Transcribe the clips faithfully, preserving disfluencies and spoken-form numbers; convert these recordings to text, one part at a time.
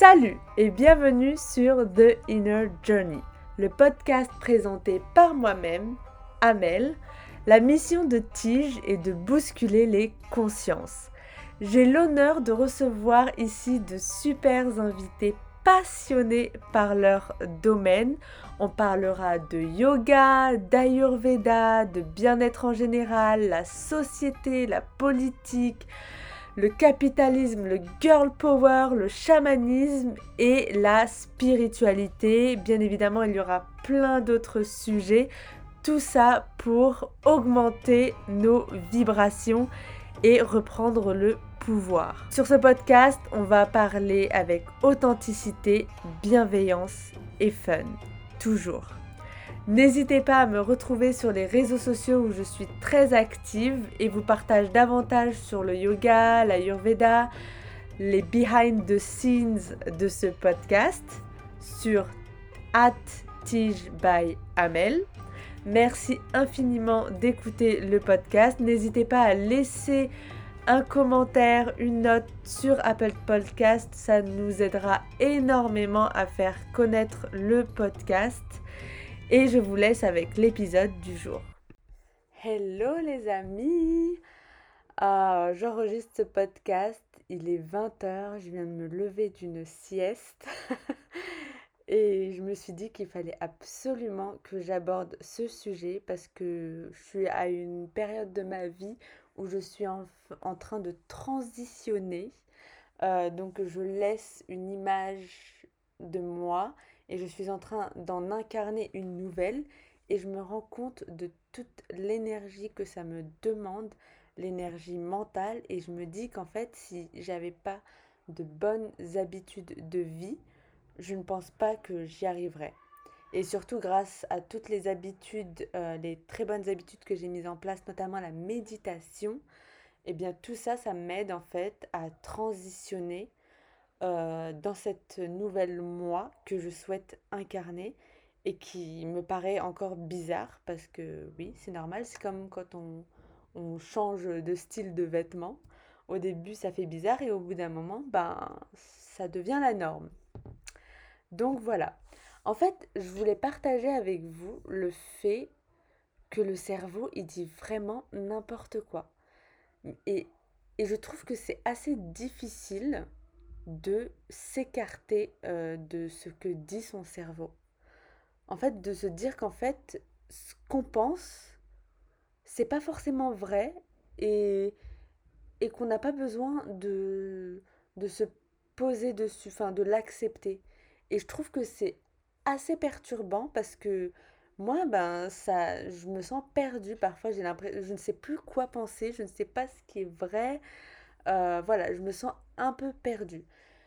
Salut et bienvenue sur The Inner Journey, le podcast présenté par moi-même, Amel. La mission de Tige est de bousculer les consciences. J'ai l'honneur de recevoir ici de super invités passionnés par leur domaine. On parlera de yoga, d'ayurveda, de bien-être en général, la société, la politique, le capitalisme, le girl power, le chamanisme et la spiritualité. Bien évidemment, il y aura plein d'autres sujets. Tout ça pour augmenter nos vibrations et reprendre le pouvoir. Sur ce podcast, on va parler avec authenticité, bienveillance et fun. Toujours. N'hésitez pas à me retrouver sur les réseaux sociaux où je suis très active et vous partage davantage sur le yoga, l'ayurveda, les behind the scenes de ce podcast sur at tige by amel. Merci infiniment d'écouter le podcast. N'hésitez pas à laisser un commentaire, une note sur Apple Podcast. Ça nous aidera énormément à faire connaître le podcast. Et je vous laisse avec l'épisode du jour. Hello les amis, euh, j'enregistre ce podcast, il est vingt heures, je viens de me lever d'une sieste et je me suis dit qu'il fallait absolument que j'aborde ce sujet parce que je suis à une période de ma vie où je suis en, en train de transitionner, euh, donc je laisse une image de moi et je suis en train d'en incarner une nouvelle et je me rends compte de toute l'énergie que ça me demande, l'énergie mentale, et je me dis qu'en fait si j'avais pas de bonnes habitudes de vie, je ne pense pas que j'y arriverais. Et surtout grâce à toutes les habitudes, euh, les très bonnes habitudes que j'ai mises en place, notamment la méditation, et bien tout ça, ça m'aide en fait à transitionner euh, dans cette nouvelle moi que je souhaite incarner et qui me paraît encore bizarre parce que oui, c'est normal, c'est comme quand on, on change de style de vêtements. Au début, ça fait bizarre et au bout d'un moment, ben, ça devient la norme. Donc voilà. En fait, je voulais partager avec vous le fait que le cerveau, il dit vraiment n'importe quoi. Et, et je trouve que c'est assez difficile de s'écarter euh, de ce que dit son cerveau. En fait, de se dire qu'en fait, ce qu'on pense, c'est pas forcément vrai et, et qu'on n'a pas besoin de, de se poser dessus, enfin de l'accepter. Et je trouve que c'est assez perturbant parce que moi, ben, ça, je me sens perdue. Parfois, j'ai l'impression, je ne sais plus quoi penser, je ne sais pas ce qui est vrai. Euh, voilà, je me sens un peu perdue.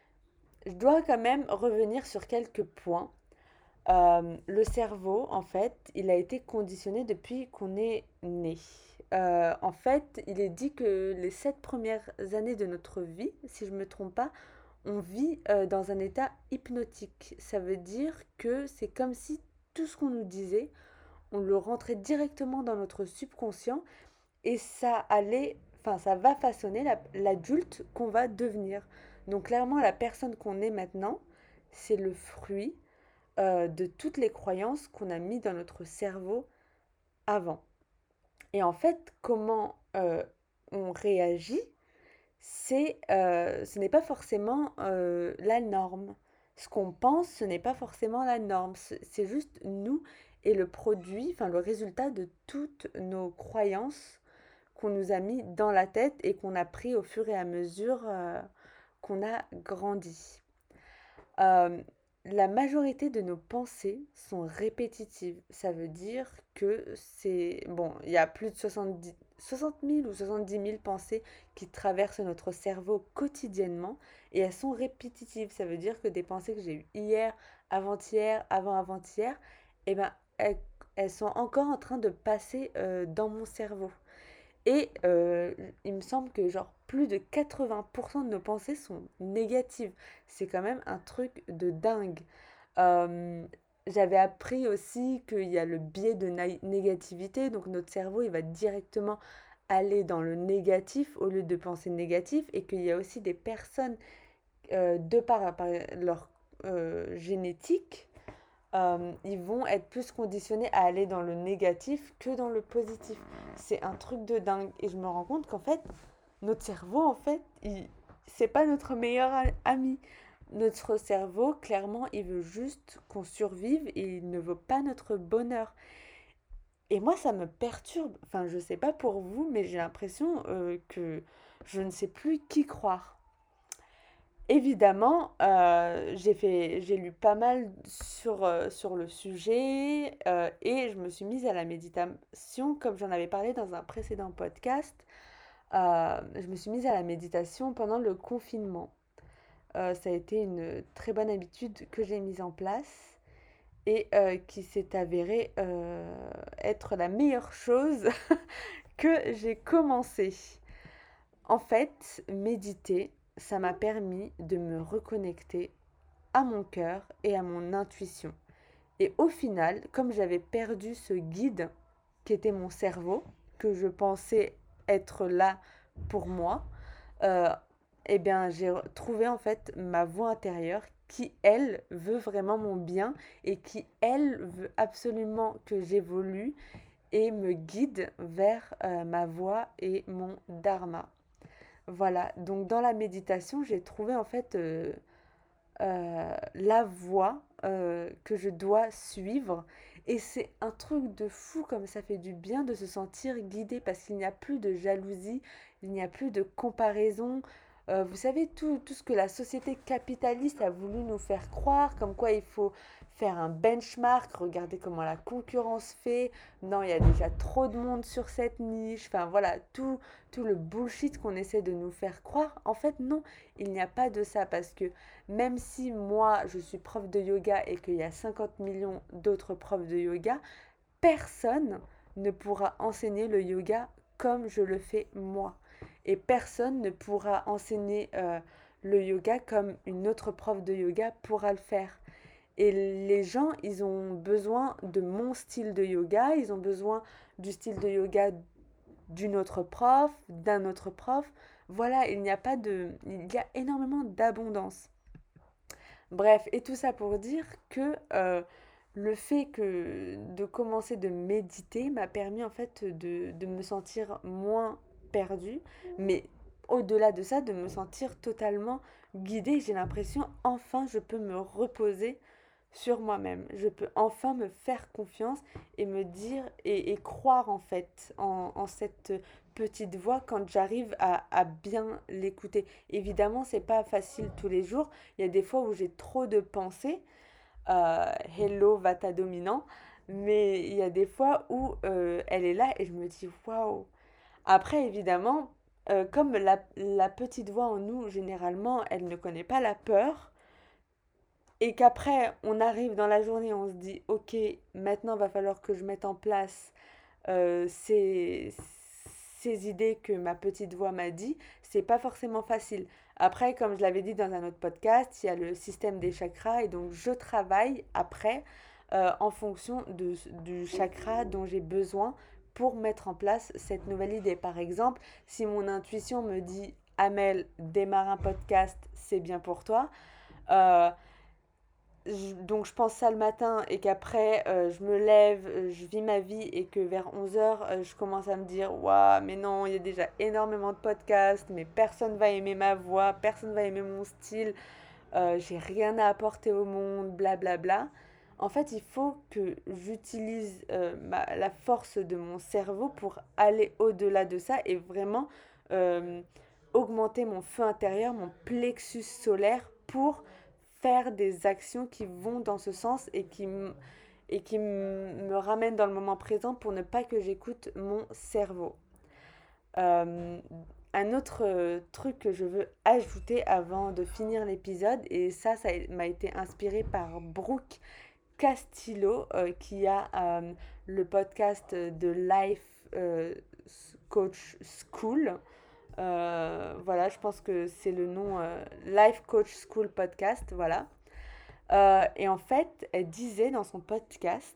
Je dois quand même revenir sur quelques points. Euh, le cerveau, en fait, il a été conditionné depuis qu'on est né. Euh, en fait, il est dit que les sept premières années de notre vie, si je ne me trompe pas, on vit euh, dans un état hypnotique. Ça veut dire que c'est comme si tout ce qu'on nous disait, on le rentrait directement dans notre subconscient et ça allait, enfin, ça va façonner la- l'adulte qu'on va devenir. Donc clairement, la personne qu'on est maintenant, c'est le fruit euh, de toutes les croyances qu'on a mis dans notre cerveau avant. Et en fait, comment euh, on réagit, c'est, euh, ce n'est pas forcément euh, la norme. Ce qu'on pense, ce n'est pas forcément la norme. C'est c'est juste nous et le produit, enfin le résultat de toutes nos croyances qu'on nous a mis dans la tête et qu'on a pris au fur et à mesure euh, qu'on a grandi. Euh, la majorité de nos pensées sont répétitives. Ça veut dire que c'est... Bon, il y a plus de soixante-dix, soixante mille ou soixante-dix mille pensées qui traversent notre cerveau quotidiennement et elles sont répétitives. Ça veut dire que des pensées que j'ai eues hier, avant-hier, avant-avant-hier, eh ben, elles, elles sont encore en train de passer euh, dans mon cerveau. Et euh, il me semble que genre plus de quatre-vingts pour cent de nos pensées sont négatives. C'est quand même un truc de dingue. Euh, J'avais appris aussi qu'il y a le biais de na- négativité, donc notre cerveau il va directement aller dans le négatif au lieu de penser négatif, et qu'il y a aussi des personnes euh, de par, par leur euh, génétique, euh, ils vont être plus conditionnés à aller dans le négatif que dans le positif. C'est un truc de dingue. Et je me rends compte qu'en fait, notre cerveau, en fait, il... c'est pas notre meilleur ami. Notre cerveau, clairement, il veut juste qu'on survive et il ne veut pas notre bonheur. Et moi, ça me perturbe. Enfin, je sais pas pour vous, mais j'ai l'impression euh, que je ne sais plus qui croire. Évidemment, euh, j'ai fait, j'ai lu pas mal sur, euh, sur le sujet euh, et je me suis mise à la méditation, comme j'en avais parlé dans un précédent podcast. Euh, je me suis mise à la méditation pendant le confinement. Euh, ça a été une très bonne habitude que j'ai mise en place et euh, qui s'est avérée euh, être la meilleure chose que j'ai commencé. En fait, méditer, ça m'a permis de me reconnecter à mon cœur et à mon intuition. Et au final, comme j'avais perdu ce guide qui était mon cerveau, que je pensais être là pour moi, euh, eh bien, j'ai trouvé en fait ma voix intérieure qui, elle, veut vraiment mon bien et qui, elle, veut absolument que j'évolue et me guide vers euh, ma voie et mon dharma. Voilà, donc dans la méditation, j'ai trouvé en fait euh, euh, la voie euh, que je dois suivre. Et c'est un truc de fou comme ça fait du bien de se sentir guidé parce qu'il n'y a plus de jalousie, il n'y a plus de comparaison. Euh, vous savez, tout, tout ce que la société capitaliste a voulu nous faire croire, comme quoi il faut faire un benchmark, regarder comment la concurrence fait. Non, il y a déjà trop de monde sur cette niche. Enfin voilà, tout, tout le bullshit qu'on essaie de nous faire croire. En fait, non, il n'y a pas de ça parce que même si moi je suis prof de yoga et qu'il y a cinquante millions d'autres profs de yoga, personne ne pourra enseigner le yoga comme je le fais moi. Et personne ne pourra enseigner euh, le yoga comme une autre prof de yoga pourra le faire. Et les gens, ils ont besoin de mon style de yoga, ils ont besoin du style de yoga d'une autre prof, d'un autre prof. Voilà, il n'y a pas de... Il y a énormément d'abondance. Bref, et tout ça pour dire que euh, le fait que de commencer de méditer m'a permis en fait de, de me sentir moins perdue, mais au-delà de ça, de me sentir totalement guidée. J'ai l'impression enfin je peux me reposer sur moi-même. Je peux enfin me faire confiance et me dire et, et croire en fait en, en cette petite voix quand j'arrive à, à bien l'écouter. Évidemment, c'est pas facile tous les jours. Il y a des fois où j'ai trop de pensées. Euh, hello, vata dominant. Mais il y a des fois où euh, elle est là et je me dis waouh. Après, évidemment, euh, comme la, la petite voix en nous, généralement, elle ne connaît pas la peur et qu'après on arrive dans la journée, on se dit ok, maintenant va falloir que je mette en place euh, ces, ces idées que ma petite voix m'a dit, c'est pas forcément facile. Après, comme je l'avais dit dans un autre podcast, il y a le système des chakras et donc je travaille après euh, en fonction de, du chakra dont j'ai besoin pour mettre en place cette nouvelle idée. Par exemple, si mon intuition me dit Amel, démarre un podcast, c'est bien pour toi. Euh, je- donc je pense ça le matin et qu'après euh, je me lève, euh, je vis ma vie et que vers onze heures je commence à me dire waouh mais non il y a déjà énormément de podcasts mais personne va aimer ma voix, personne va aimer mon style, euh, j'ai rien à apporter au monde, blablabla. En fait il faut que j'utilise euh, ma- la force de mon cerveau pour aller au-delà de ça et vraiment euh, augmenter mon feu intérieur, mon plexus solaire pour faire des actions qui vont dans ce sens et qui, et qui me ramènent dans le moment présent pour ne pas que j'écoute mon cerveau. Euh, un autre euh, truc que je veux ajouter avant de finir l'épisode, et ça, ça m'a été inspiré par Brooke Castillo, euh, qui a euh, le podcast de Life euh, Coach School. Euh, voilà, je pense que c'est le nom euh, Life Coach School Podcast, voilà. Euh, et en fait, elle disait dans son podcast,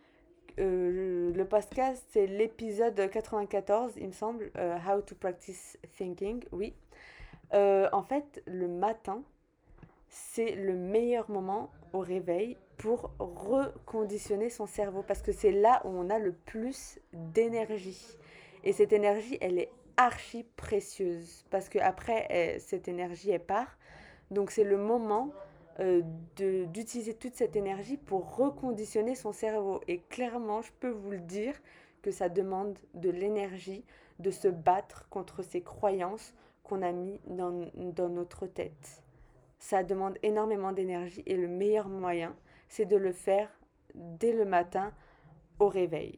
euh, le podcast c'est l'épisode quatre-vingt-quatorze, il me semble, euh, How to Practice Thinking, oui. Euh, en fait, le matin, c'est le meilleur moment au réveil pour reconditionner son cerveau parce que c'est là où on a le plus d'énergie. Et cette énergie, elle est archi précieuse parce que après elle- cette énergie elle part. Donc c'est le moment euh, de, d'utiliser toute cette énergie pour reconditionner son cerveau. Et clairement, je peux vous le dire que ça demande de l'énergie de se battre contre ces croyances qu'on a mis dans, dans notre tête. Ça demande énormément d'énergie et le meilleur moyen, c'est de le faire dès le matin au réveil.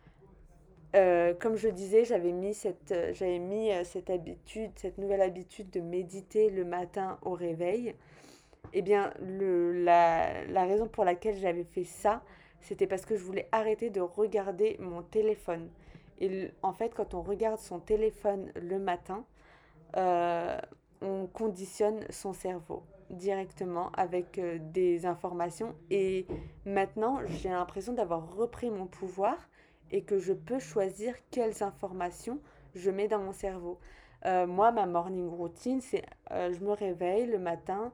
Euh, comme je disais, j'avais mis, cette, euh, j'avais mis euh, cette habitude, cette nouvelle habitude de méditer le matin au réveil. Eh bien, le, la, la raison pour laquelle j'avais fait ça, c'était parce que je voulais arrêter de regarder mon téléphone. Et le- en fait, quand on regarde son téléphone le matin, euh, on conditionne son cerveau directement avec euh, des informations. Et maintenant, j'ai l'impression d'avoir repris mon pouvoir et que je peux choisir quelles informations je mets dans mon cerveau. Euh, moi, ma morning routine, c'est euh, je me réveille le matin,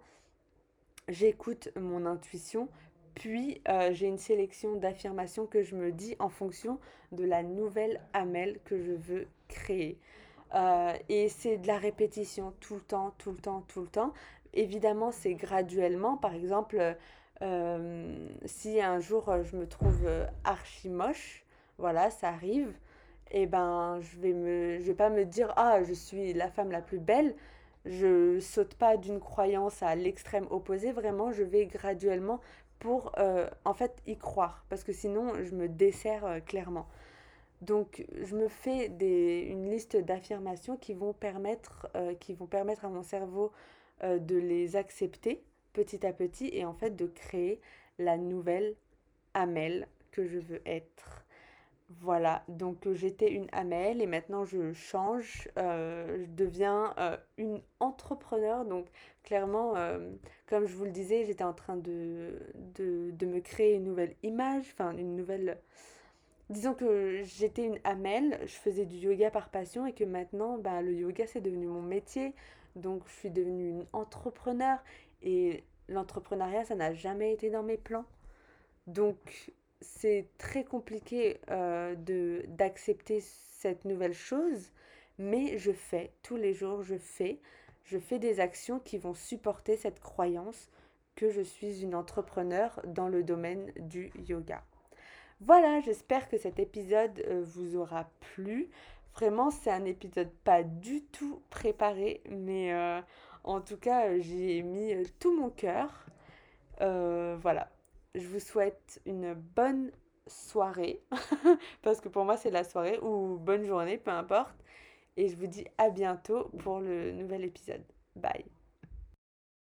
j'écoute mon intuition, puis euh, j'ai une sélection d'affirmations que je me dis en fonction de la nouvelle Amel que je veux créer. Euh, et c'est de la répétition tout le temps, tout le temps, tout le temps. Évidemment, c'est graduellement. Par exemple, euh, si un jour euh, je me trouve euh, archi moche, voilà, ça arrive, et ben je vais me, je vais pas me dire ah je suis la femme la plus belle. Je saute pas d'une croyance à l'extrême opposé. Vraiment, je vais graduellement pour euh, en fait y croire, parce que sinon je me desserre euh, clairement. Donc, je me fais des, une liste d'affirmations qui vont permettre, euh, qui vont permettre à mon cerveau euh, de les accepter petit à petit et en fait de créer la nouvelle Amel que je veux être. Voilà, donc euh, j'étais une Amel et maintenant je change, euh, je deviens euh, une entrepreneur. Donc clairement, euh, comme je vous le disais, j'étais en train de, de, de me créer une nouvelle image, enfin une nouvelle. Disons que j'étais une Amel, je faisais du yoga par passion et que maintenant, bah, le yoga c'est devenu mon métier. Donc je suis devenue une entrepreneur et l'entrepreneuriat ça n'a jamais été dans mes plans. Donc c'est très compliqué euh, de d'accepter cette nouvelle chose, mais je fais tous les jours, je fais, je fais des actions qui vont supporter cette croyance que je suis une entrepreneur dans le domaine du yoga. Voilà, j'espère que cet épisode euh, vous aura plu. Vraiment, c'est un épisode pas du tout préparé, mais euh, en tout cas, euh, j'y ai mis euh, tout mon cœur. Euh, voilà, je vous souhaite une bonne soirée, parce que pour moi c'est la soirée, ou bonne journée, peu importe. Et je vous dis à bientôt pour le nouvel épisode. Bye.